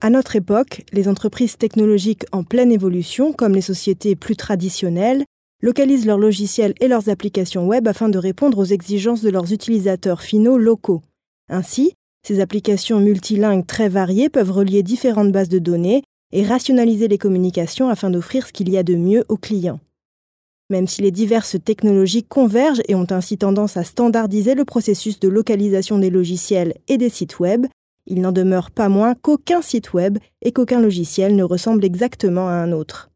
À notre époque, les entreprises technologiques en pleine évolution, comme les sociétés plus traditionnelles, localisent leurs logiciels et leurs applications web afin de répondre aux exigences de leurs utilisateurs finaux locaux. Ainsi, ces applications multilingues très variées peuvent relier différentes bases de données et rationaliser les communications afin d'offrir ce qu'il y a de mieux aux clients. Même si les diverses technologies convergent et ont ainsi tendance à standardiser le processus de localisation des logiciels et des sites web, il n'en demeure pas moins qu'aucun site web et qu'aucun logiciel ne ressemble exactement à un autre.